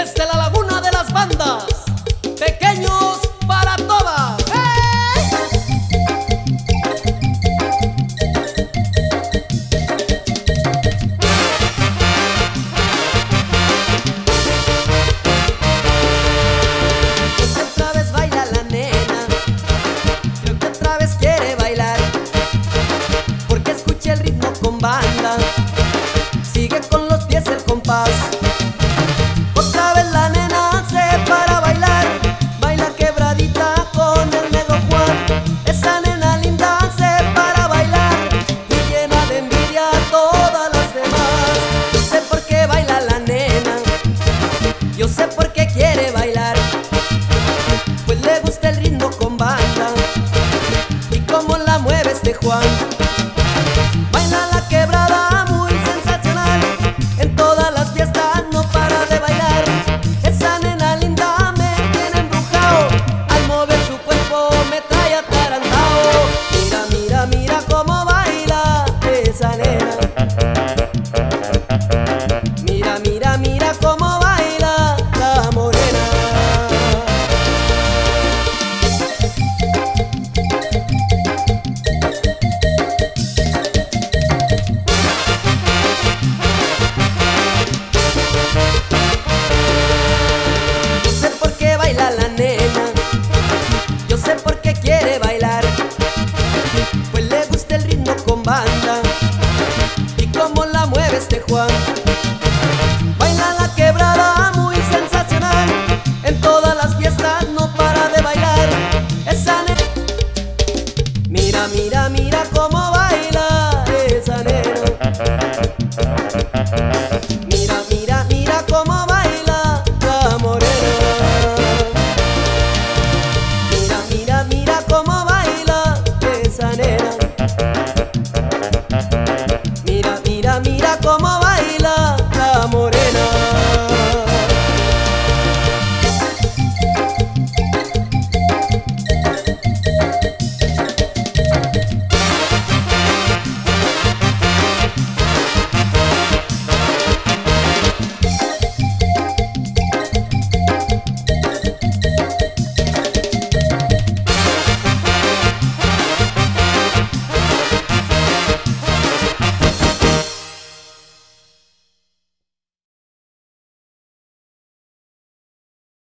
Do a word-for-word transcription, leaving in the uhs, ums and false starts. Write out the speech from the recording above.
Desde la laguna de las bandas, pequeños para todas. Otra vez baila la nena, creo que otra vez quiere bailar, porque escucha el ritmo con banda, sigue con los pies el compás. Otra vez la nena se para a bailar, baila quebradita con el negro Juan. Esa nena linda se para a bailar y llena de envidia a todas las demás. Yo sé por qué baila la nena, yo sé por qué quiere bailar, pues le gusta el ritmo con banda y cómo la mueve este Juan. Baila la quebrada muy sensacional, en todas las fiestas no para de bailar. Esa nena linda me tiene embrujado, al mover su cuerpo me trae atarantado. Mira, mira, mira cómo baila esa nena. Mira, mira, mira cómo